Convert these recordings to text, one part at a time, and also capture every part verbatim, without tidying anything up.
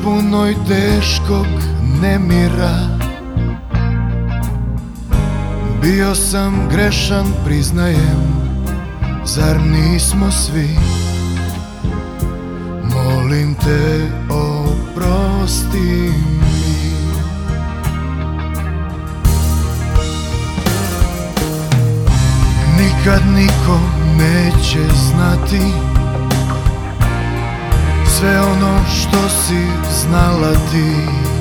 punoj teškog nemira. Bio sam grešan, priznajem, zar nismo svi? Molim te, oprosti mi. Nikad niko neće znati sve ono što si znala ti.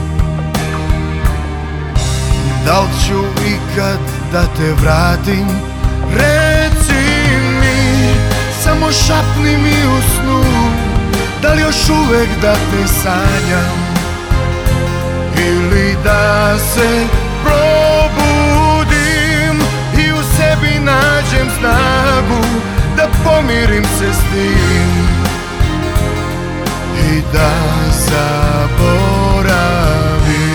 Da li ću ikad da te vratim? Reci mi, samo šapni mi u snu, da li još uvek da te sanjam ili da se probudim i u sebi nađem snagu da pomirim se s tim i da zaboravim.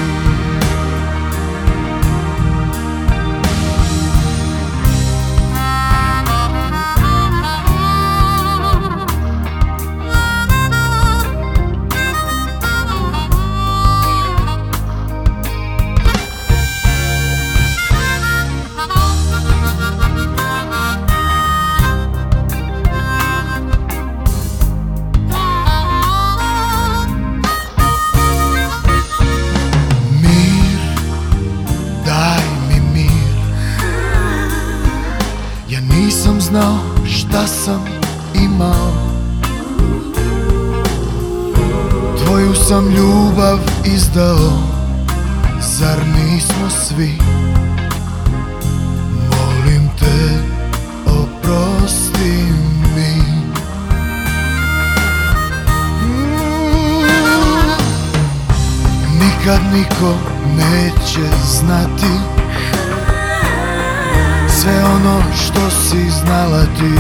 Nisam znao šta sam imao, tvoju sam ljubav izdao, zar nismo svi? Molim te, oprosti mi. mm. Nikad niko neće znati sve ono što si znala ti.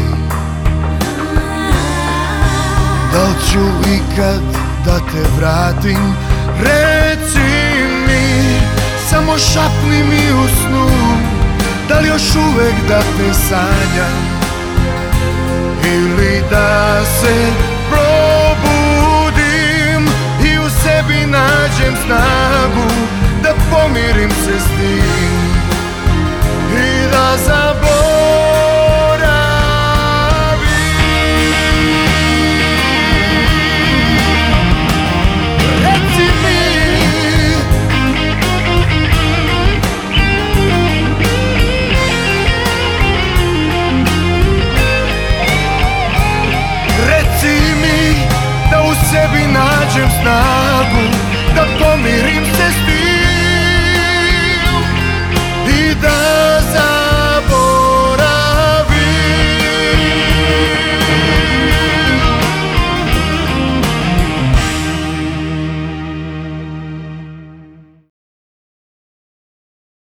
Da li ću ikad da te vratim? Reci mi, samo šapni mi u snu, da li još uvek da te sanjam ili da se probudim i u sebi nađem snagu da pomirim se s tim i da zaboravim. Reci mi, reci mi da u sebi nađem snagu da pomirim se s tim i da